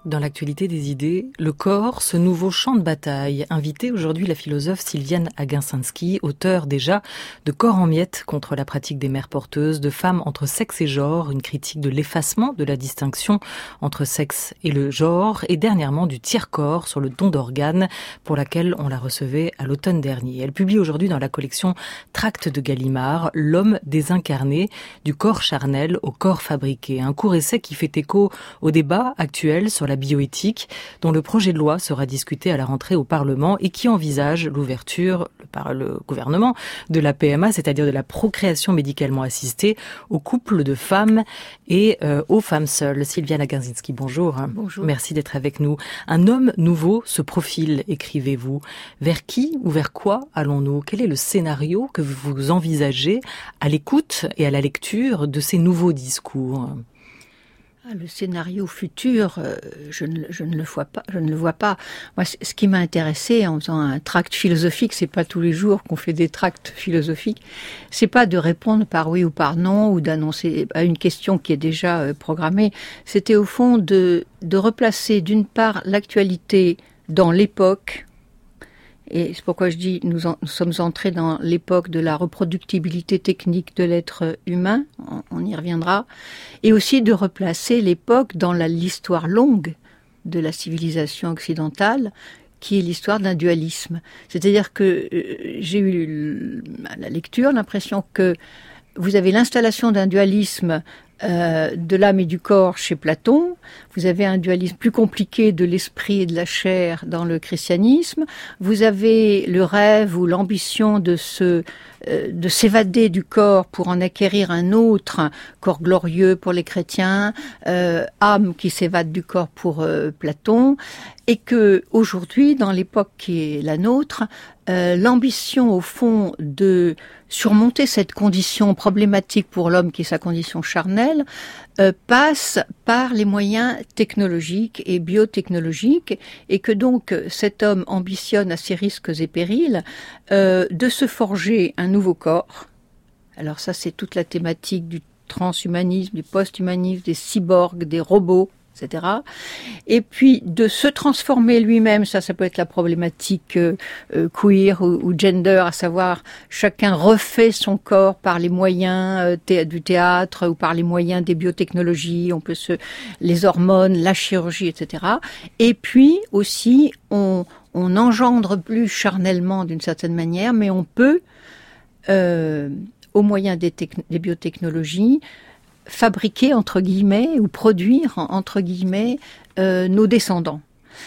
Dans l'actualité des idées, le corps, ce nouveau champ de bataille. Invitée aujourd'hui la philosophe Sylviane Aginsinski, auteure déjà de Corps en miettes contre la pratique des mères porteuses, de femmes entre sexe et genre, une critique de l'effacement de la distinction entre sexe et le genre, et dernièrement du tiers-corps sur le don d'organes, pour laquelle on la recevait à l'automne dernier. Elle publie aujourd'hui dans la collection Tracts de Gallimard, L'homme désincarné, du corps charnel au corps fabriqué. Un court essai qui fait écho au débat actuel sur la bioéthique, dont le projet de loi sera discuté à la rentrée au Parlement et qui envisage l'ouverture par le gouvernement de la PMA, c'est-à-dire de la procréation médicalement assistée, aux couples de femmes et aux femmes seules. Sylviane Aginsinski, bonjour. Bonjour. Merci d'être avec nous. Un homme nouveau se profile, écrivez-vous. Vers qui ou vers quoi allons-nous? Quel est le scénario que vous envisagez à l'écoute et à la lecture de ces nouveaux discours? Le scénario futur, je ne le vois pas. Moi, ce qui m'a intéressé en faisant un tract philosophique, c'est pas tous les jours qu'on fait des tracts philosophiques, c'est pas de répondre par oui ou par non, ou d'annoncer à une question qui est déjà programmée. C'était au fond de replacer d'une part l'actualité dans l'époque. Et c'est pourquoi je dis nous sommes entrés dans l'époque de la reproductibilité technique de l'être humain, on y reviendra, et aussi de replacer l'époque dans l'histoire longue de la civilisation occidentale, qui est l'histoire d'un dualisme. C'est-à-dire que j'ai eu à la lecture l'impression que vous avez l'installation d'un dualisme de l'âme et du corps chez Platon, vous avez un dualisme plus compliqué de l'esprit et de la chair dans le christianisme, vous avez le rêve ou l'ambition de s'évader du corps pour en acquérir un autre, corps glorieux pour les chrétiens, âme qui s'évade du corps pour Platon, et que aujourd'hui, dans l'époque qui est la nôtre, l'ambition au fond de surmonter cette condition problématique pour l'homme qui est sa condition charnelle passe par les moyens technologiques et biotechnologiques, et que donc cet homme ambitionne à ses risques et périls de se forger un nouveau corps. Alors ça, c'est toute la thématique du transhumanisme, du post-humanisme, des cyborgs, des robots, etc. Et puis de se transformer lui-même, ça peut être la problématique queer ou gender, à savoir chacun refait son corps par les moyens du théâtre ou par les moyens des biotechnologies, les hormones, la chirurgie, etc. Et puis aussi on n'engendre plus charnellement d'une certaine manière, mais on peut au moyen des biotechnologies fabriquer, entre guillemets, ou produire, entre guillemets, nos descendants.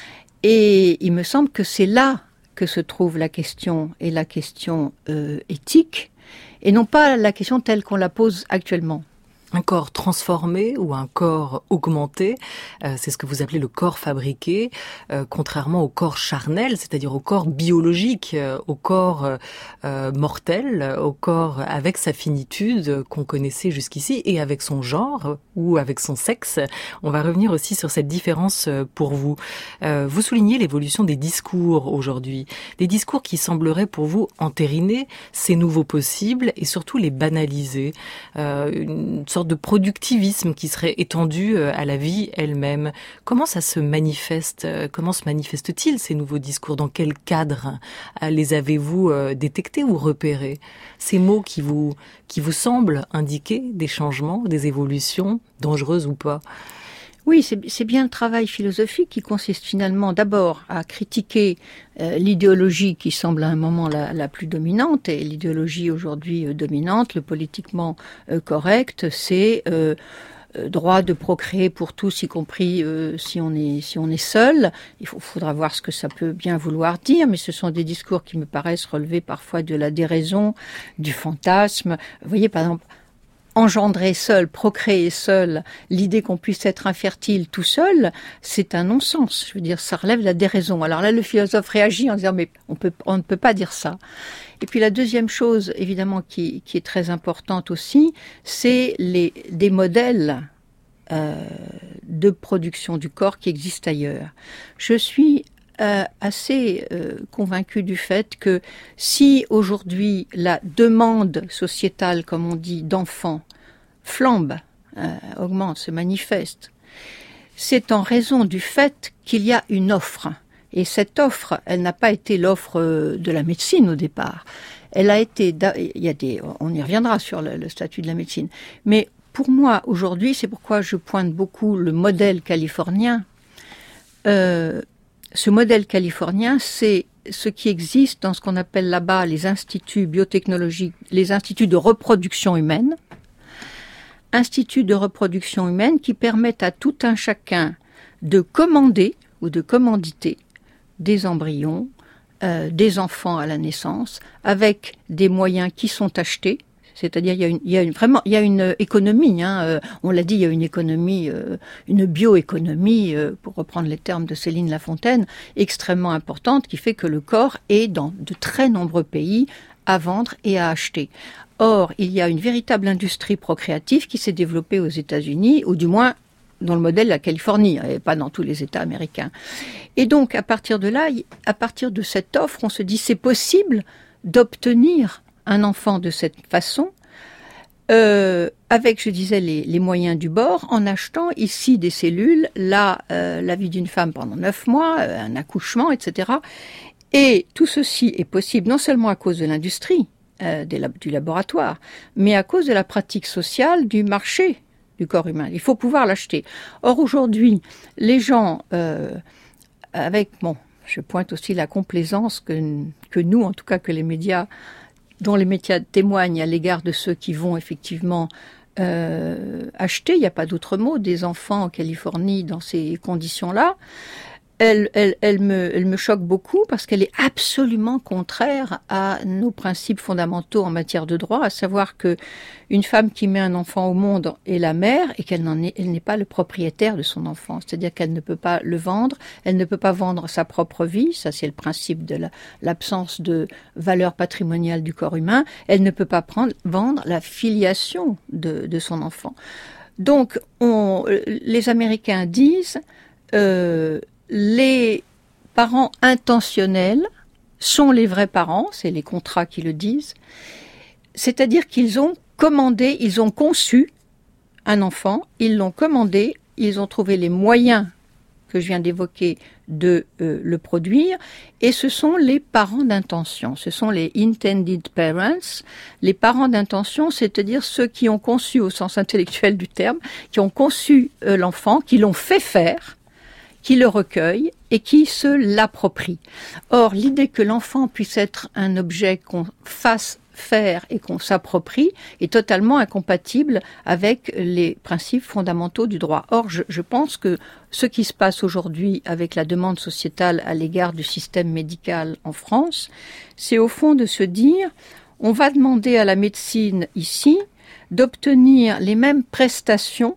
Et il me semble que c'est là que se trouve la question, et la question éthique, et non pas la question telle qu'on la pose actuellement. Un corps transformé ou un corps augmenté, c'est ce que vous appelez le corps fabriqué, contrairement au corps charnel, c'est-à-dire au corps biologique, au corps mortel, au corps avec sa finitude qu'on connaissait jusqu'ici et avec son genre ou avec son sexe. On va revenir aussi sur cette différence pour vous. Vous soulignez l'évolution des discours aujourd'hui, des discours qui sembleraient pour vous entériner ces nouveaux possibles et surtout les banaliser. Une sorte de productivisme qui serait étendu à la vie elle-même. Comment ça se manifeste? Comment se manifestent-ils ces nouveaux discours? Dans quel cadre les avez-vous détectés ou repérés? Ces mots qui vous semblent indiquer des changements, des évolutions, dangereuses ou pas? Oui, c'est bien le travail philosophique qui consiste finalement d'abord à critiquer l'idéologie qui semble à un moment la plus dominante, et l'idéologie aujourd'hui dominante, le politiquement correct, c'est droit de procréer pour tous, y compris si on est seul. Il faudra voir ce que ça peut bien vouloir dire, mais ce sont des discours qui me paraissent relever parfois de la déraison, du fantasme. Vous voyez, par exemple, engendrer seul, procréer seul, l'idée qu'on puisse être infertile tout seul, c'est un non-sens. Je veux dire, ça relève de la déraison. Alors là, le philosophe réagit en disant, mais on ne peut pas dire ça. Et puis la deuxième chose, évidemment, qui est très importante aussi, c'est des modèles de production du corps qui existent ailleurs. Je suis assez convaincu du fait que si aujourd'hui la demande sociétale, comme on dit, d'enfants flambe, augmente, se manifeste, c'est en raison du fait qu'il y a une offre. Et cette offre, elle n'a pas été l'offre de la médecine au départ. Elle a été, on y reviendra sur le statut de la médecine. Mais pour moi, aujourd'hui, c'est pourquoi je pointe beaucoup le modèle californien. Ce modèle californien, c'est ce qui existe dans ce qu'on appelle là-bas les instituts biotechnologiques, les instituts de reproduction humaine. Instituts de reproduction humaine qui permettent à tout un chacun de commander ou de commanditer des embryons, des enfants à la naissance, avec des moyens qui sont achetés. C'est-à-dire, il y a une économie, on l'a dit, il y a une économie, une bioéconomie, pour reprendre les termes de Céline Lafontaine, extrêmement importante, qui fait que le corps est dans de très nombreux pays à vendre et à acheter. Or, il y a une véritable industrie procréative qui s'est développée aux États-Unis, ou du moins dans le modèle de la Californie, et pas dans tous les États américains. Et donc, à partir de là, à partir de cette offre, on se dit c'est possible d'obtenir un enfant de cette façon, avec, je disais, les moyens du bord, en achetant ici des cellules, là, la vie d'une femme pendant 9 mois, un accouchement, etc. Et tout ceci est possible non seulement à cause de l'industrie, du laboratoire, mais à cause de la pratique sociale du marché du corps humain. Il faut pouvoir l'acheter. Or, aujourd'hui, les gens, je pointe aussi la complaisance que nous, en tout cas que les médias, dont les médias témoignent à l'égard de ceux qui vont effectivement acheter, il n'y a pas d'autre mot, des enfants en Californie dans ces conditions-là. Elle me choque beaucoup parce qu'elle est absolument contraire à nos principes fondamentaux en matière de droit, à savoir que une femme qui met un enfant au monde est la mère et elle n'est pas le propriétaire de son enfant. C'est-à-dire qu'elle ne peut pas le vendre, elle ne peut pas vendre sa propre vie, ça c'est le principe de l'absence de valeur patrimoniale du corps humain, elle ne peut pas vendre la filiation de son enfant. Donc, les Américains disent... les parents intentionnels sont les vrais parents, c'est les contrats qui le disent, c'est-à-dire qu'ils ont commandé, ils ont conçu un enfant, ils l'ont commandé, ils ont trouvé les moyens que je viens d'évoquer de le produire, et ce sont les parents d'intention, ce sont les intended parents, les parents d'intention, c'est-à-dire ceux qui ont conçu au sens intellectuel du terme, qui ont conçu l'enfant, qui l'ont fait faire, qui le recueille et qui se l'approprie. Or, l'idée que l'enfant puisse être un objet qu'on fasse faire et qu'on s'approprie est totalement incompatible avec les principes fondamentaux du droit. Or, je pense que ce qui se passe aujourd'hui avec la demande sociétale à l'égard du système médical en France, c'est au fond de se dire, on va demander à la médecine ici d'obtenir les mêmes prestations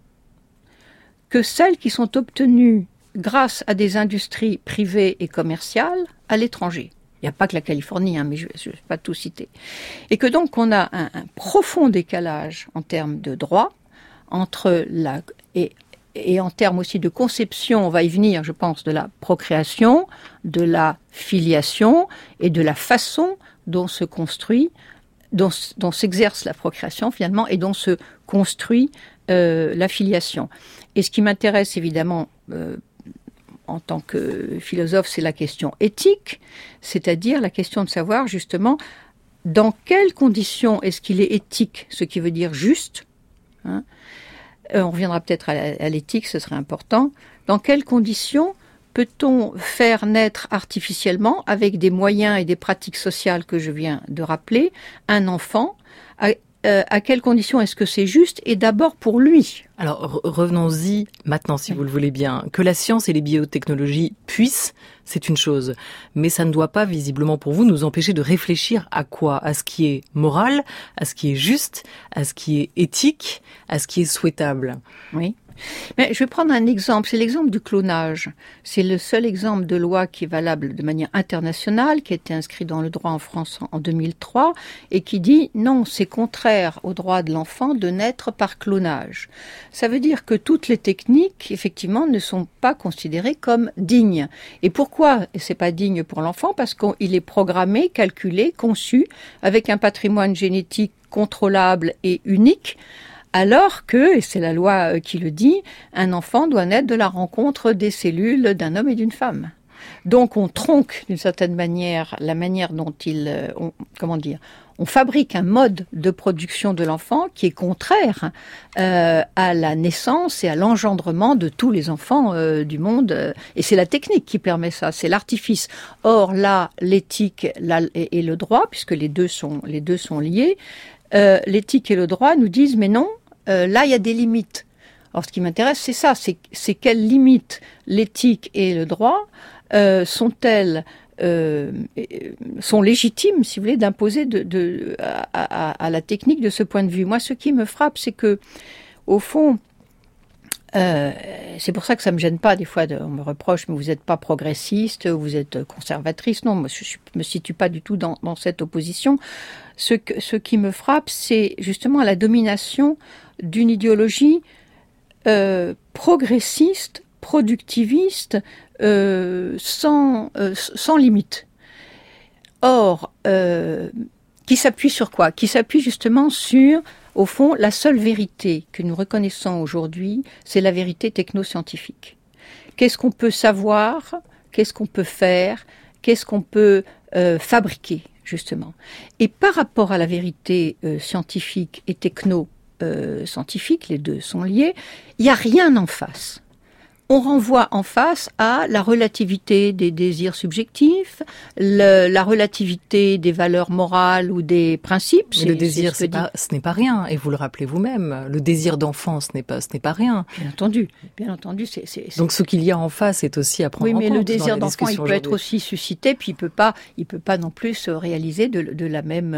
que celles qui sont obtenues grâce à des industries privées et commerciales à l'étranger. Il n'y a pas que la Californie, mais je ne vais pas tout citer. Et que donc on a un profond décalage en termes de droit entre et en termes aussi de conception, on va y venir, je pense, de la procréation, de la filiation et de la façon dont se construit, dont s'exerce la procréation finalement et dont se construit la filiation. Et ce qui m'intéresse évidemment en tant que philosophe, c'est la question éthique, c'est-à-dire la question de savoir justement dans quelles conditions est-ce qu'il est éthique, ce qui veut dire juste. On reviendra peut-être à l'éthique, ce serait important. Dans quelles conditions peut-on faire naître artificiellement, avec des moyens et des pratiques sociales que je viens de rappeler, un enfant ? À quelles conditions est-ce que c'est juste, et d'abord pour lui? Alors revenons-y maintenant, si vous le voulez bien. Que la science et les biotechnologies puissent, c'est une chose, mais ça ne doit pas, visiblement pour vous, nous empêcher de réfléchir à quoi? À ce qui est moral, à ce qui est juste, à ce qui est éthique, à ce qui est souhaitable. Oui. Mais je vais prendre un exemple, c'est l'exemple du clonage. C'est le seul exemple de loi qui est valable de manière internationale, qui a été inscrit dans le droit en France en 2003, et qui dit non, c'est contraire au droit de l'enfant de naître par clonage. Ça veut dire que toutes les techniques, effectivement, ne sont pas considérées comme dignes. Et pourquoi c'est pas digne pour l'enfant? Parce qu'il est programmé, calculé, conçu, avec un patrimoine génétique contrôlable et unique, Alors que, et c'est la loi qui le dit, un enfant doit naître de la rencontre des cellules d'un homme et d'une femme. Donc on tronque d'une certaine manière la manière dont on fabrique un mode de production de l'enfant qui est contraire à la naissance et à l'engendrement de tous les enfants du monde. Et c'est la technique qui permet ça, c'est l'artifice. Or là, l'éthique et le droit, puisque les deux sont liés, l'éthique et le droit nous disent mais non, là il y a des limites. Alors ce qui m'intéresse, c'est ça, c'est quelles limites l'éthique et le droit sont-elles sont légitimes, si vous voulez, d'imposer à la technique de ce point de vue. Moi, ce qui me frappe, c'est que, au fond, c'est pour ça que ça me gêne pas. Des fois, on me reproche, mais vous n'êtes pas progressiste, vous êtes conservatrice. Non, moi, je me situe pas du tout dans cette opposition. Ce qui me frappe, c'est justement la domination d'une idéologie progressiste, productiviste, sans limite. Or, qui s'appuie sur quoi? Qui s'appuie justement sur, au fond, la seule vérité que nous reconnaissons aujourd'hui, c'est la vérité technoscientifique. Qu'est-ce qu'on peut savoir? Qu'est-ce qu'on peut faire? Qu'est-ce qu'on peut fabriquer, justement? Et par rapport à la vérité scientifique et techno-scientifique, les deux sont liés, il n'y a rien en face. On renvoie en face à la relativité des désirs subjectifs, la relativité des valeurs morales ou des principes. Mais le désir, ce n'est pas rien, et vous le rappelez vous-même. Le désir d'enfant, ce n'est pas rien. Bien entendu. Donc ce qu'il y a en face est aussi à prendre en compte. Oui, mais le désir d'enfant, il peut être aussi suscité, puis il peut pas non plus se réaliser de la même,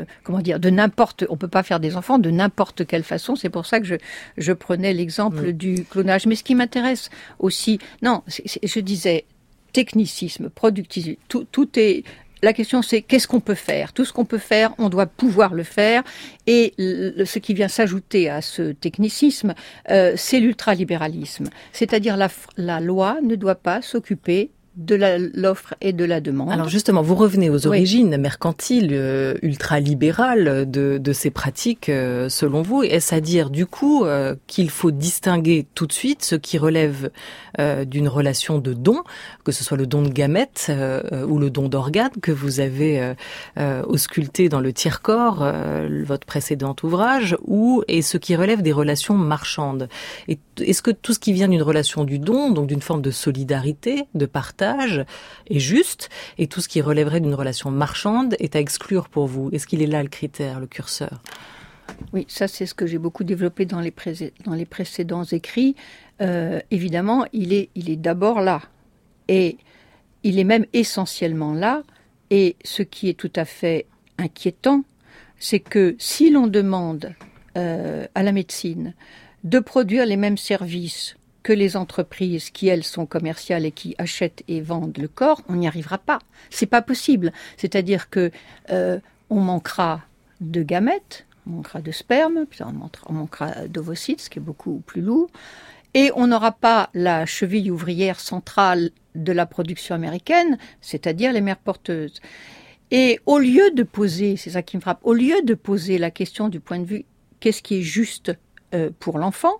on peut pas faire des enfants de n'importe quelle façon. C'est pour ça que je prenais l'exemple du clonage. Mais ce qui m'intéresse aussi, je disais technicisme, productivisme, tout est. La question c'est qu'est-ce qu'on peut faire? Tout ce qu'on peut faire, on doit pouvoir le faire. Et ce qui vient s'ajouter à ce technicisme, c'est l'ultralibéralisme. C'est-à-dire la loi ne doit pas s'occuper de l'offre et de la demande. Alors justement, vous revenez aux origines mercantiles, ultralibérales de ces pratiques, selon vous. Est-ce à dire du coup qu'il faut distinguer tout de suite ce qui relève d'une relation de don, que ce soit le don de gamètes ou le don d'organes que vous avez ausculté dans le Tiers-corps, votre précédent ouvrage, et ce qui relève des relations marchandes? Et est-ce que tout ce qui vient d'une relation du don, donc d'une forme de solidarité, de partage, est juste, et tout ce qui relèverait d'une relation marchande est à exclure pour vous? Est-ce qu'il est là le critère, le curseur? Oui, ça c'est ce que j'ai beaucoup développé dans les précédents écrits. Évidemment, il est d'abord là, et il est même essentiellement là. Et ce qui est tout à fait inquiétant, c'est que si l'on demande à la médecine de produire les mêmes services que les entreprises qui, elles, sont commerciales et qui achètent et vendent le corps, on n'y arrivera pas. C'est pas possible. C'est-à-dire que on manquera de gamètes, on manquera de sperme, puis on manquera d'ovocytes, ce qui est beaucoup plus lourd, et on n'aura pas la cheville ouvrière centrale de la production américaine, c'est-à-dire les mères porteuses. Et au lieu de poser, c'est ça qui me frappe, au lieu de poser la question du point de vue qu'est-ce qui est juste pour l'enfant,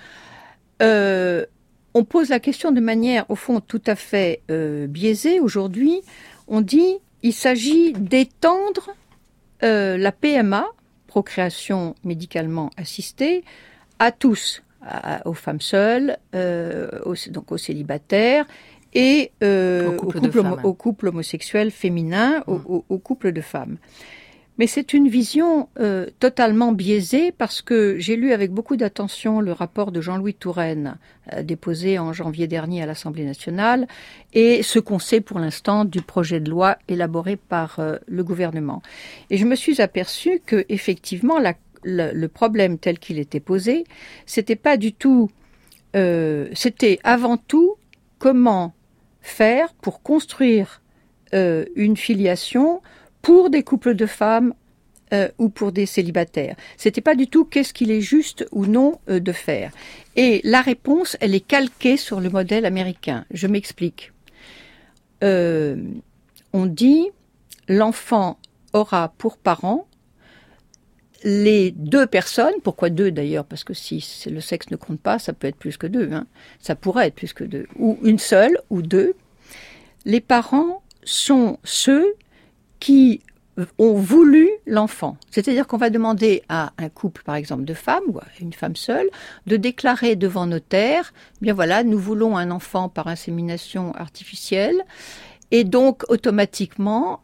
on pose la question de manière, au fond, tout à fait biaisée. Aujourd'hui, on dit il s'agit d'étendre la PMA, procréation médicalement assistée, à tous, aux femmes seules, donc aux célibataires, et aux couples homosexuels féminins, aux couples de femmes. Mais c'est une vision totalement biaisée parce que j'ai lu avec beaucoup d'attention le rapport de Jean-Louis Touraine déposé en janvier dernier à l'Assemblée nationale et ce qu'on sait pour l'instant du projet de loi élaboré par le gouvernement. Et je me suis aperçue que effectivement le problème tel qu'il était posé, c'était pas du tout, c'était avant tout comment faire pour construire une filiation pour des couples de femmes ou pour des célibataires. C'était pas du tout qu'est-ce qu'il est juste ou non de faire. Et la réponse, elle est calquée sur le modèle américain. Je m'explique. On dit l'enfant aura pour parent les deux personnes, pourquoi deux d'ailleurs? Parce que si le sexe ne compte pas, ça peut être plus que deux, hein. Ça pourrait être plus que deux. Ou une seule, ou deux. Les parents sont ceux qui ont voulu l'enfant. C'est-à-dire qu'on va demander à un couple, par exemple, de femmes, ou à une femme seule, de déclarer devant notaire, bien voilà, nous voulons un enfant par insémination artificielle, et donc automatiquement,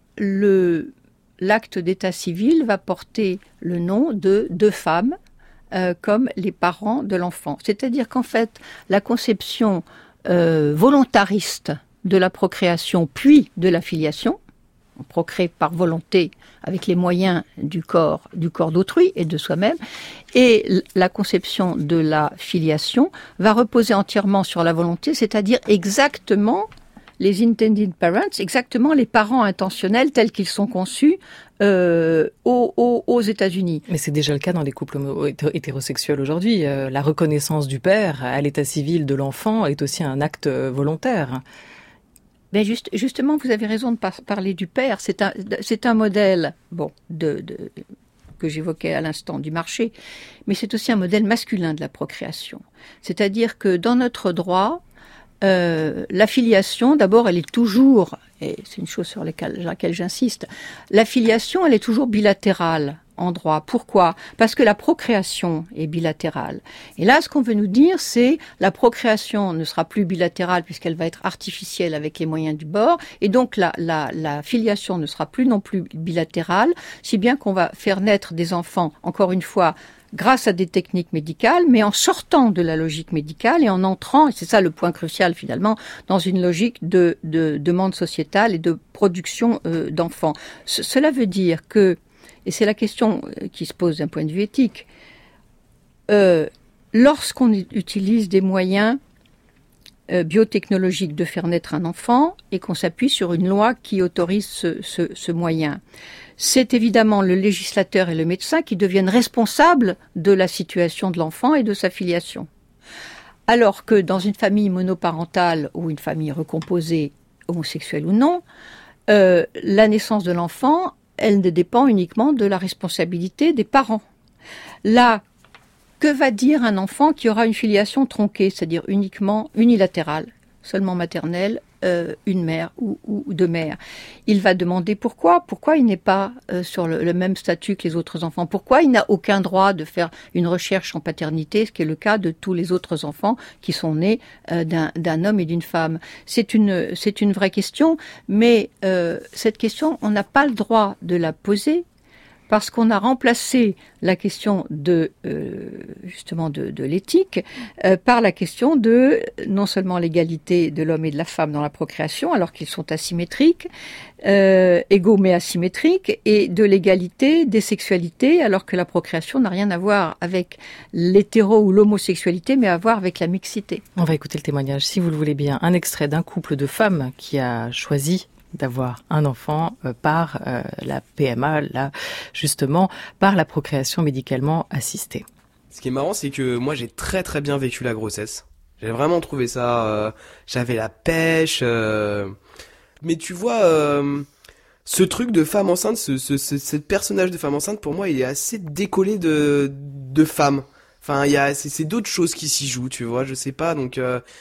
l'acte d'état civil va porter le nom de deux femmes comme les parents de l'enfant. C'est-à-dire qu'en fait, la conception volontariste de la procréation puis de la filiation, on procrée par volonté avec les moyens du corps d'autrui et de soi-même, et la conception de la filiation va reposer entièrement sur la volonté, c'est-à-dire exactement les intended parents, exactement les parents intentionnels tels qu'ils sont conçus aux États-Unis. Mais c'est déjà le cas dans les couples hétérosexuels aujourd'hui. La reconnaissance du père à l'état civil de l'enfant est aussi un acte volontaire. Mais justement, vous avez raison de parler du père. C'est un modèle, que j'évoquais à l'instant du marché, mais c'est aussi un modèle masculin de la procréation. C'est-à-dire que dans notre droit, la filiation, d'abord, elle est toujours, et c'est une chose sur laquelle j'insiste, la filiation, elle est toujours bilatérale en droit. Pourquoi? Parce que la procréation est bilatérale. Et là, ce qu'on veut nous dire, c'est la procréation ne sera plus bilatérale puisqu'elle va être artificielle avec les moyens du bord, et donc la filiation ne sera plus non plus bilatérale, si bien qu'on va faire naître des enfants, encore une fois, grâce à des techniques médicales, mais en sortant de la logique médicale et en entrant, et c'est ça le point crucial finalement, dans une logique de demande sociétale et de production d'enfants. Cela veut dire que, et c'est la question qui se pose d'un point de vue éthique, lorsqu'on utilise des moyens biotechnologiques de faire naître un enfant et qu'on s'appuie sur une loi qui autorise ce moyen, c'est évidemment le législateur et le médecin qui deviennent responsables de la situation de l'enfant et de sa filiation. Alors que dans une famille monoparentale ou une famille recomposée, homosexuelle ou non, la naissance de l'enfant, elle ne dépend uniquement de la responsabilité des parents. Là, que va dire un enfant qui aura une filiation tronquée, c'est-à-dire uniquement unilatérale, seulement maternelle, une mère ou deux mères? Il va demander pourquoi il n'est pas sur le même statut que les autres enfants, pourquoi il n'a aucun droit de faire une recherche en paternité, ce qui est le cas de tous les autres enfants qui sont nés d'un homme et d'une femme. C'est une vraie question, mais cette question, on n'a pas le droit de la poser, parce qu'on a remplacé la question justement de l'éthique par la question de non seulement l'égalité de l'homme et de la femme dans la procréation, alors qu'ils sont asymétriques, égaux mais asymétriques, et de l'égalité des sexualités, alors que la procréation n'a rien à voir avec l'hétéro ou l'homosexualité, mais à voir avec la mixité. On va écouter le témoignage, si vous le voulez bien, un extrait d'un couple de femmes qui a choisi d'avoir un enfant par la PMA, là, justement, par la procréation médicalement assistée. Ce qui est marrant, c'est que moi, j'ai très très bien vécu la grossesse. J'ai vraiment trouvé ça... j'avais la pêche. Mais tu vois, ce truc de femme enceinte, ce personnage de femme enceinte, pour moi, il est assez décollé de femme. Enfin, c'est d'autres choses qui s'y jouent, tu vois, je sais pas, donc...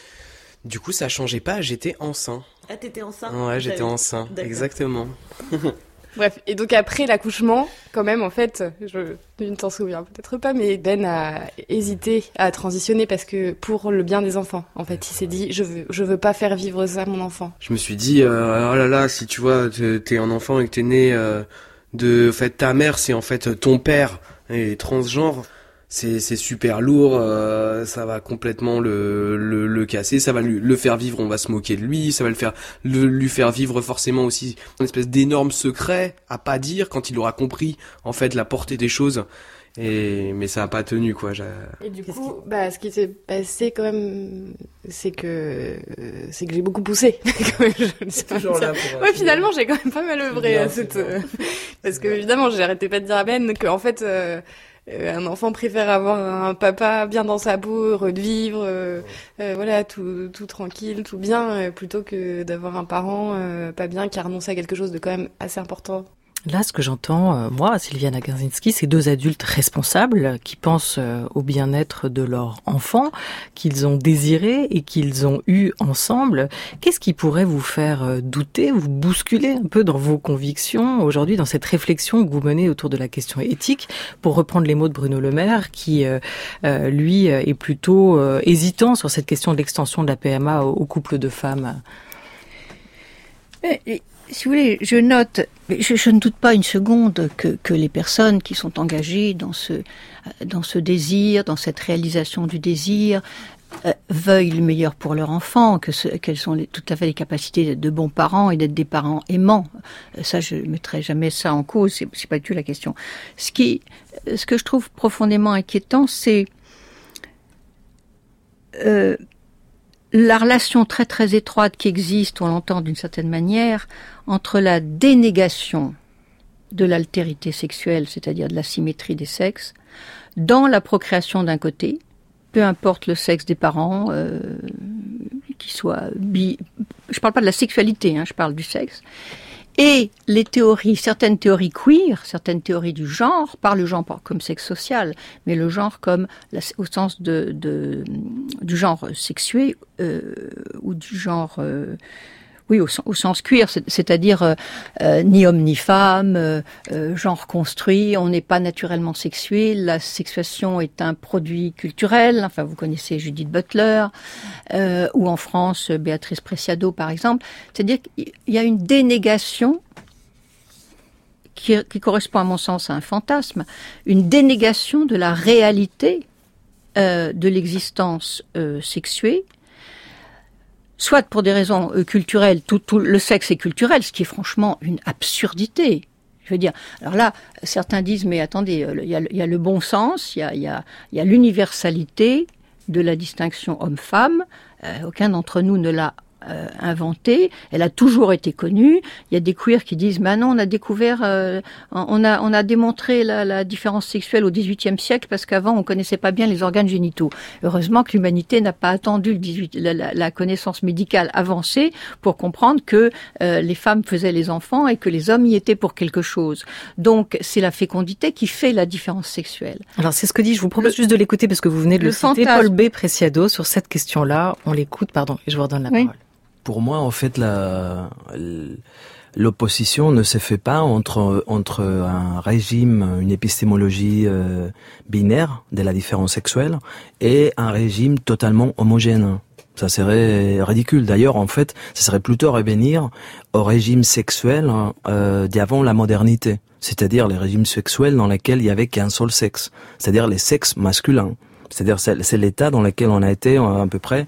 Du coup, ça changeait pas, j'étais enceint. Ah, t'étais enceinte? Ouais, j'étais enceint, exactement. Bref, et donc après l'accouchement, quand même, en fait, tu ne t'en souviens peut-être pas, mais Ben a hésité à transitionner parce que pour le bien des enfants, en fait, il s'est dit, je veux pas faire vivre ça à mon enfant. Je me suis dit, oh là là, si tu vois, t'es un enfant et que t'es né en fait, ta mère, c'est en fait ton père, et transgenre. C'est super lourd, ça va complètement le casser, ça va le faire vivre, on va se moquer de lui, ça va lui faire vivre forcément aussi une espèce d'énorme secret à pas dire quand il aura compris en fait la portée des choses. Mais ça a pas tenu quoi. Et du coup, ce qui s'est passé quand même, c'est que j'ai beaucoup poussé. Toujours là pour ouais, finalement, j'ai quand même pas mal œuvré à cette parce que évidemment, j'arrêtais pas de dire à Ben que en fait. Un enfant préfère avoir un papa bien dans sa peau, heureux de vivre, voilà, tout tranquille, tout bien, plutôt que d'avoir un parent pas bien qui a renoncé à quelque chose de quand même assez important. Là, ce que j'entends, moi, Sylviana Garzinski, c'est 2 adultes responsables qui pensent au bien-être de leur enfant, qu'ils ont désiré et qu'ils ont eu ensemble. Qu'est-ce qui pourrait vous faire douter, vous bousculer un peu dans vos convictions aujourd'hui, dans cette réflexion que vous menez autour de la question éthique, pour reprendre les mots de Bruno Le Maire, qui, lui, est plutôt hésitant sur cette question de l'extension de la PMA aux couples de femmes? Si vous voulez, je note, je ne doute pas une seconde que les personnes qui sont engagées dans ce désir, dans cette réalisation du désir, veuillent le meilleur pour leur enfant, qu'elles ont tout à fait les capacités d'être de bons parents et d'être des parents aimants. Ça, je ne mettrai jamais ça en cause, c'est pas du tout la question. Ce que je trouve profondément inquiétant, c'est la relation très très étroite qui existe, on l'entend d'une certaine manière, entre la dénégation de l'altérité sexuelle, c'est-à-dire de la symétrie des sexes, dans la procréation d'un côté, peu importe le sexe des parents, qui soit je parle pas de la sexualité, je parle du sexe, et les théories, certaines théories queer, certaines théories du genre, par le genre comme sexe social, mais le genre comme au sens du genre sexué ou du genre oui, au sens queer, c'est-à-dire ni homme ni femme, genre construit, on n'est pas naturellement sexué, la sexuation est un produit culturel, enfin vous connaissez Judith Butler, ou en France Béatrice Preciado par exemple, c'est-à-dire qu'il y a une dénégation qui correspond à mon sens à un fantasme, une dénégation de la réalité de l'existence sexuée, soit pour des raisons culturelles, tout le sexe est culturel, ce qui est franchement une absurdité. Je veux dire, alors là, certains disent, mais attendez, il y a le bon sens, il y a l'universalité de la distinction homme-femme. Aucun d'entre nous ne l'a inventée. Elle a toujours été connue. Il y a des queers qui disent, mais non, on a découvert, on a démontré la différence sexuelle au XVIIIe siècle parce qu'avant on connaissait pas bien les organes génitaux. Heureusement que l'humanité n'a pas attendu la connaissance médicale avancée pour comprendre que les femmes faisaient les enfants et que les hommes y étaient pour quelque chose. Donc c'est la fécondité qui fait la différence sexuelle. Alors c'est ce que dit, je vous propose juste de l'écouter parce que vous venez de le citer, Paul B. Preciado, sur cette question-là. On l'écoute, pardon, et je vous redonne la parole. Pour moi, en fait, l'opposition ne se fait pas entre un régime, une épistémologie binaire de la différence sexuelle et un régime totalement homogène. Ça serait ridicule. D'ailleurs, en fait, ça serait plutôt revenir au régime sexuel d'avant la modernité, c'est-à-dire les régimes sexuels dans lesquels il y avait qu'un seul sexe, c'est-à-dire les sexes masculins. C'est-à-dire c'est l'état dans lequel on a été à peu près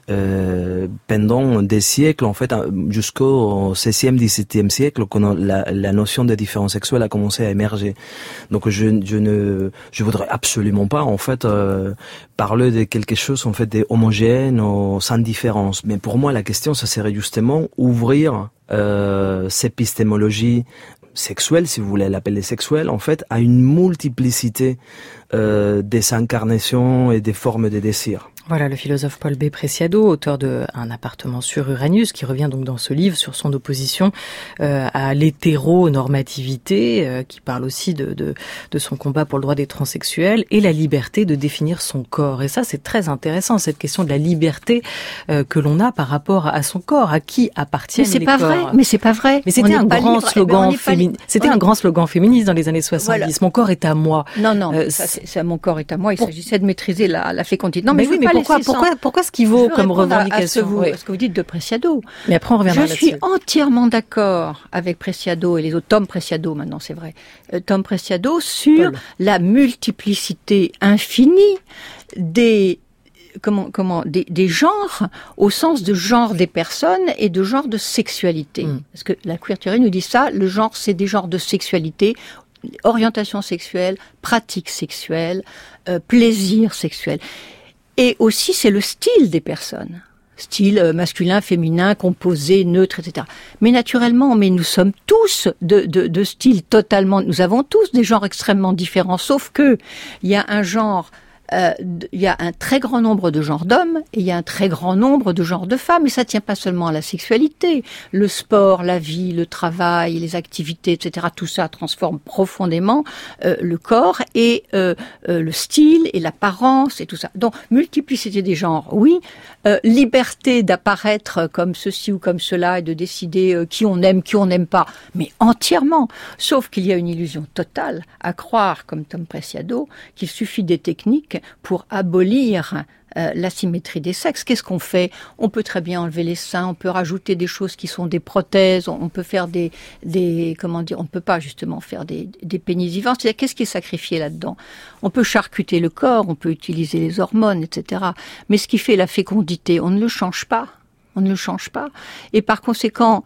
pendant des siècles, en fait, jusqu'au 16e, 17e siècle, quand la notion de différence sexuelle a commencé à émerger. Donc je voudrais absolument pas, en fait, parler de quelque chose, en fait, d'homogène ou sans différence. Mais pour moi, la question, ça serait justement ouvrir cette épistémologie sexuelle, si vous voulez l'appeler sexuelle, en fait, à une multiplicité des incarnations et des formes de désir. Voilà le philosophe Paul B. Preciado, auteur de Un appartement sur Uranus, qui revient donc dans ce livre sur son opposition à l'hétéronormativité, qui parle aussi de son combat pour le droit des transsexuels et la liberté de définir son corps. Et ça, c'est très intéressant, cette question de la liberté que l'on a par rapport à son corps, à qui appartiennent les corps. Mais c'est pas vrai. Mais c'était un grand slogan féministe. C'était un grand slogan féministe dans les années 70. Voilà. Mon corps est à moi. Non, c'est mon corps est à moi. Il s'agissait de maîtriser la fécondité. Non, mais oui, mais pourquoi ce qui vaut comme revendication à ce que vous dites de Preciado. Mais après, on reviendra là-dessus. Je suis entièrement d'accord avec Preciado et les autres, Tom Preciado maintenant, c'est vrai. Tom Preciado sur la multiplicité infinie des genres, au sens de genre des personnes et de genre de sexualité. Parce que la queer theory nous dit ça, le genre, c'est des genres de sexualité, orientation sexuelle, pratique sexuelle, plaisir sexuel. Et aussi, c'est le style des personnes. Style masculin, féminin, composé, neutre, etc. Mais naturellement, nous sommes tous de styles totalement... Nous avons tous des genres extrêmement différents, sauf que il y a un genre il y a un très grand nombre de genres d'hommes et il y a un très grand nombre de genres de femmes. Et ça tient pas seulement à la sexualité. Le sport, la vie, le travail, les activités, etc. Tout ça transforme profondément le corps et le style et l'apparence et tout ça. Donc, multiplicité des genres, oui. Liberté d'apparaître comme ceci ou comme cela et de décider qui on aime, qui on n'aime pas, mais entièrement. Sauf qu'il y a une illusion totale à croire, comme Tom Preciado, qu'il suffit des techniques pour abolir l'asymétrie des sexes. Qu'est-ce qu'on fait? On peut très bien enlever les seins, on peut rajouter des choses qui sont des prothèses, on peut faire on peut pas justement faire des pénis vivants. C'est-à-dire, qu'est-ce qui est sacrifié là-dedans? On peut charcuter le corps, on peut utiliser les hormones, etc. Mais ce qui fait la fécondité, on ne le change pas. On ne le change pas. Et par conséquent,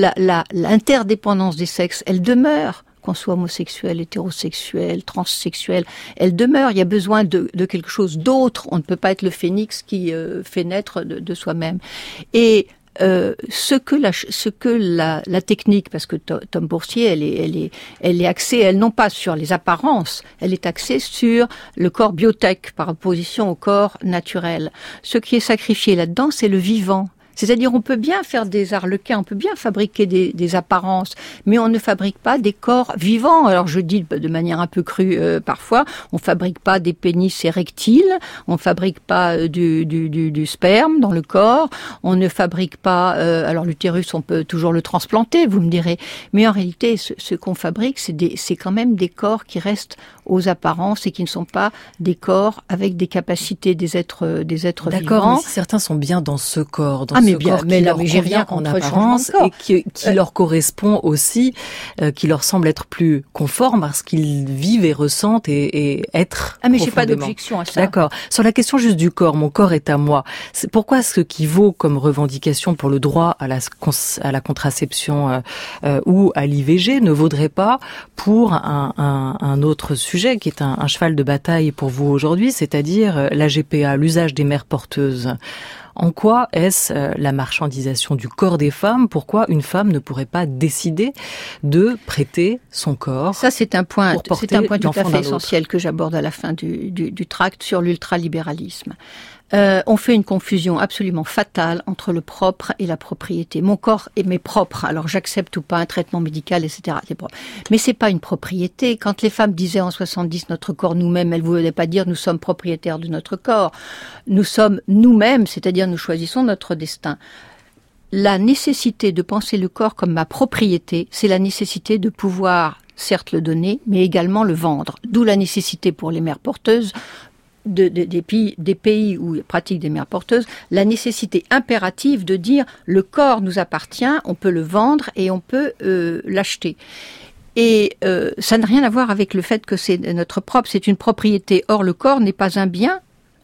l'interdépendance des sexes, elle demeure. Qu'on soit homosexuel, hétérosexuel, transsexuel, elle demeure. Il y a besoin de quelque chose d'autre. On ne peut pas être le phénix qui fait naître de soi-même. Et ce que la technique, parce que Tom Boursier, elle est axée, elle non pas sur les apparences, elle est axée sur le corps biotech par opposition au corps naturel. Ce qui est sacrifié là-dedans, c'est le vivant. C'est-à-dire, on peut bien faire des arlequins, on peut bien fabriquer des apparences, mais on ne fabrique pas des corps vivants. Alors, je dis de manière un peu crue parfois, on fabrique pas des pénis érectiles, on fabrique pas du sperme dans le corps, on ne fabrique pas. Alors, l'utérus, on peut toujours le transplanter, vous me direz, mais en réalité, ce qu'on fabrique, c'est quand même des corps qui restent aux apparences et qui ne sont pas des corps avec des capacités des êtres vivants. D'accord, mais si certains sont bien dans ce corps, corps mais qui là, leur j'ai rien convient en contre apparence le et qui leur correspond aussi, qui leur semble être plus conforme parce qu'ils vivent et ressentent et être. Ah mais j'ai pas profondément. d'objection à ça. D'accord. Sur la question juste du corps, mon corps est à moi. Pourquoi ce qui vaut comme revendication pour le droit à la contraception ou à l'IVG ne vaudrait pas pour un autre sujet qui est un cheval de bataille pour vous aujourd'hui, c'est-à-dire la GPA, l'usage des mères porteuses. En quoi est-ce la marchandisation du corps des femmes? Pourquoi une femme ne pourrait pas décider de prêter son corps? Ça, c'est un point tout à fait essentiel autre. Que j'aborde à la fin du tract sur l'ultralibéralisme. On fait une confusion absolument fatale entre le propre et la propriété. Mon corps m'est propre, alors j'accepte ou pas un traitement médical, etc. C'est propre. Mais c'est pas une propriété. Quand les femmes disaient en 70 notre corps nous-mêmes, elles ne voulaient pas dire nous sommes propriétaires de notre corps. Nous sommes nous-mêmes, c'est-à-dire nous choisissons notre destin. La nécessité de penser le corps comme ma propriété, c'est la nécessité de pouvoir certes le donner, mais également le vendre. D'où la nécessité pour les mères porteuses des pays où il pratique des mères porteuses, la nécessité impérative de dire le corps nous appartient, on peut le vendre et on peut l'acheter. Et ça n'a rien à voir avec le fait que c'est notre propre, c'est une propriété. Or, le corps n'est pas un bien.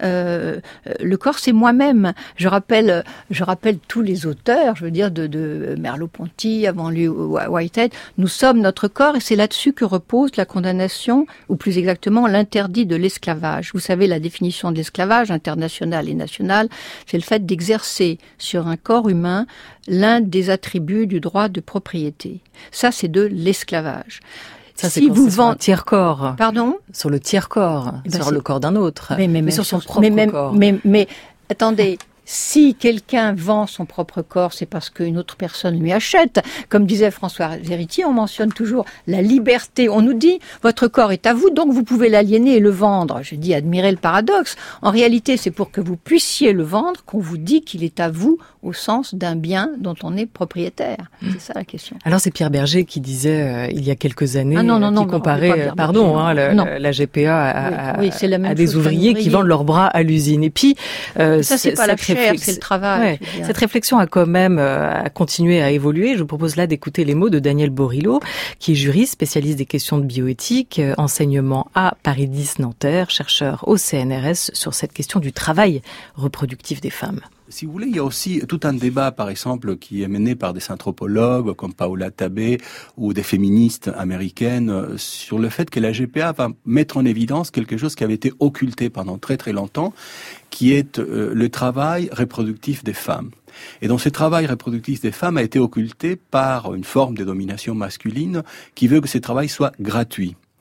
Le corps, c'est moi-même. Je rappelle tous les auteurs, je veux dire, de Merleau-Ponty, avant lui Whitehead. Nous sommes notre corps et c'est là-dessus que repose la condamnation, ou plus exactement l'interdit de l'esclavage. Vous savez, la définition de l'esclavage international et national, c'est le fait d'exercer sur un corps humain l'un des attributs du droit de propriété. Ça, c'est de l'esclavage. Ça, c'est si vous vendez un tiers corps. Pardon? Sur le tiers corps, sur le corps d'un autre. Mais sur son propre corps. Mais attendez. Si quelqu'un vend son propre corps, c'est parce qu'une autre personne lui achète. Comme disait François Zeriti, on mentionne toujours la liberté. On nous dit, votre corps est à vous, donc vous pouvez l'aliéner et le vendre. Je dis, admirez le paradoxe. En réalité, c'est pour que vous puissiez le vendre qu'on vous dit qu'il est à vous au sens d'un bien dont on est propriétaire. C'est ça la question. Alors c'est Pierre Berger qui disait, il y a quelques années, qui comparait, la GPA à des ouvriers qui vendent leurs bras à l'usine. Et puis, ça, c'est pas la chair, c'est le travail. Ouais. Cette réflexion a quand même continué à évoluer. Je vous propose là d'écouter les mots de Daniel Borillo, qui est juriste, spécialiste des questions de bioéthique, enseignement à Paris 10 Nanterre, chercheur au CNRS sur cette question du travail reproductif des femmes. Si vous voulez, il y a aussi tout un débat, par exemple, qui est mené par des anthropologues comme Paola Tabé ou des féministes américaines sur le fait que la GPA va mettre en évidence quelque chose qui avait été occulté pendant très très longtemps, qui est le travail reproductif des femmes. Et donc ce travail reproductif des femmes a été occulté par une forme de domination masculine qui veut que ce travail soit gratuit.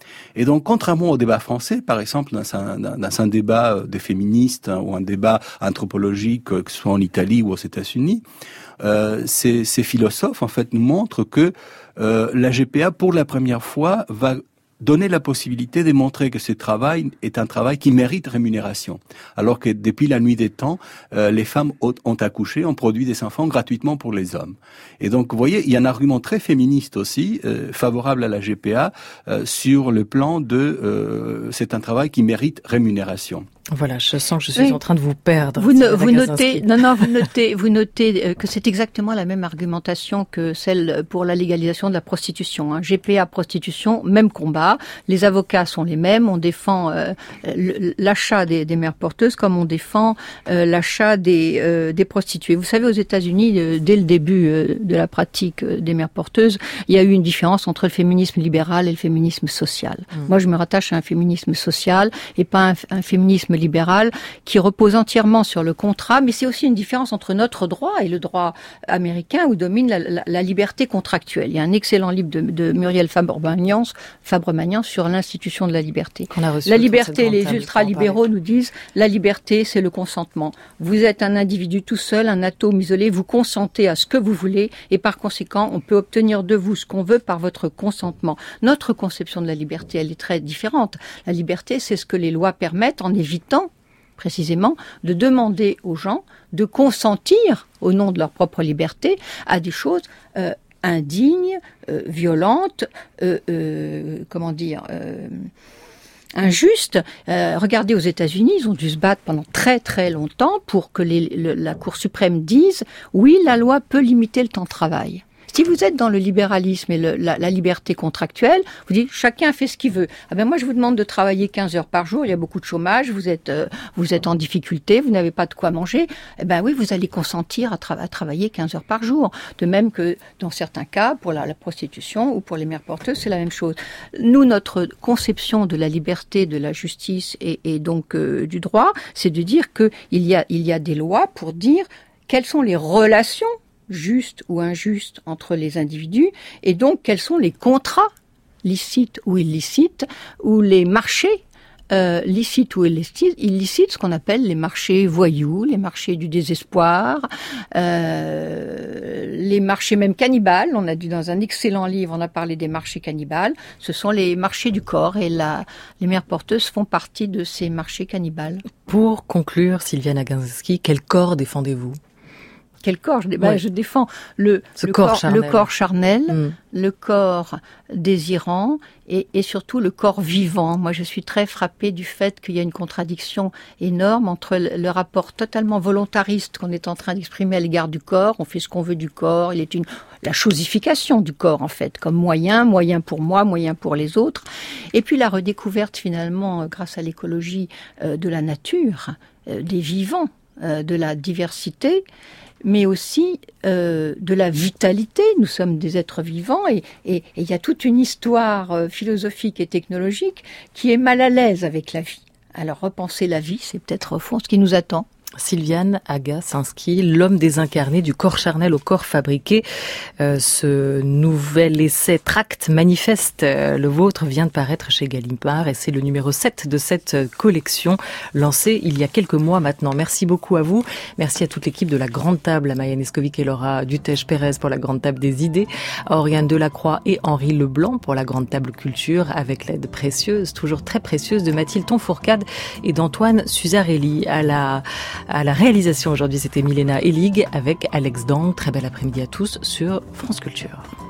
Et donc, contrairement au débat français, par exemple, dans un débat des féministes ou un débat anthropologique, que ce soit en Italie ou aux États-Unis, ces philosophes, en fait, nous montrent que la GPA, pour la première fois, va donner la possibilité de montrer que ce travail est un travail qui mérite rémunération. Alors que depuis la nuit des temps, les femmes ont accouché, ont produit des enfants gratuitement pour les hommes. Et donc, vous voyez, il y a un argument très féministe aussi, favorable à la GPA, sur le plan de c'est un travail qui mérite rémunération. Voilà, je sens que je suis en train de vous perdre. Vous notez que c'est exactement la même argumentation que celle pour la légalisation de la prostitution. Hein. GPA, prostitution, même combat. Les avocats sont les mêmes. On défend l'achat des mères porteuses comme on défend l'achat des prostituées. Vous savez, aux États-Unis, dès le début de la pratique des mères porteuses, il y a eu une différence entre le féminisme libéral et le féminisme social. Moi, je me rattache à un féminisme social et pas un féminisme libéral qui repose entièrement sur le contrat, mais c'est aussi une différence entre notre droit et le droit américain où domine la liberté contractuelle. Il y a un excellent livre de Muriel Fabre-Magnan sur l'institution de la liberté. La liberté, les ultralibéraux nous disent, la liberté, c'est le consentement. Vous êtes un individu tout seul, un atome isolé, vous consentez à ce que vous voulez et par conséquent, on peut obtenir de vous ce qu'on veut par votre consentement. Notre conception de la liberté, elle est très différente. La liberté, c'est ce que les lois permettent en évitant précisément de demander aux gens de consentir au nom de leur propre liberté à des choses indignes, violentes, injustes. Regardez aux États-Unis, ils ont dû se battre pendant très très longtemps pour que la Cour suprême dise oui, la loi peut limiter le temps de travail. Si vous êtes dans le libéralisme et la liberté contractuelle, vous dites chacun fait ce qu'il veut. Ah ben moi je vous demande de travailler 15 heures par jour, il y a beaucoup de chômage, vous êtes en difficulté, vous n'avez pas de quoi manger. Eh ben oui, vous allez consentir à travailler 15 heures par jour. De même que dans certains cas, pour la prostitution ou pour les mères porteuses, c'est la même chose. Nous, notre conception de la liberté, de la justice et donc du droit, c'est de dire que il y a des lois pour dire quelles sont les relations justes ou injustes entre les individus, et donc quels sont les contrats, licites ou illicites, ou les marchés, licites ou illicites, ce qu'on appelle les marchés voyous, les marchés du désespoir, les marchés même cannibales. On a dit dans un excellent livre, on a parlé des marchés cannibales. Ce sont les marchés du corps, et les mères porteuses font partie de ces marchés cannibales. Pour conclure, Sylviane Agansky, quel corps défendez-vous ? Quel corps ? Je défends le corps charnel, le corps désirant et surtout le corps vivant. Moi, je suis très frappée du fait qu'il y a une contradiction énorme entre le rapport totalement volontariste qu'on est en train d'exprimer à l'égard du corps. On fait ce qu'on veut du corps. Il est la chosification du corps, en fait, comme moyen pour moi, moyen pour les autres. Et puis la redécouverte, finalement, grâce à l'écologie de la nature, des vivants, de la diversité, mais aussi de la vitalité. Nous sommes des êtres vivants et il y a toute une histoire philosophique et technologique qui est mal à l'aise avec la vie. Alors repenser la vie, c'est peut-être au fond ce qui nous attend. Sylviane Agansky, l'homme désincarné du corps charnel au corps fabriqué. Ce nouvel essai tract manifeste, le vôtre, vient de paraître chez Gallimard et c'est le numéro 7 de cette collection lancée il y a quelques mois maintenant. Merci beaucoup à vous. Merci à toute l'équipe de la Grande Table, à Maya Neskovic et Laura Dutèche-Pérez pour la Grande Table des idées, à Oriane Delacroix et Henri Leblanc pour la Grande Table culture, avec l'aide précieuse, toujours très précieuse, de Mathilde Tonfourcade et d'Antoine Suzarelli. À la réalisation aujourd'hui, c'était Milena Elig avec Alex Dang. Très bel après-midi à tous sur France Culture.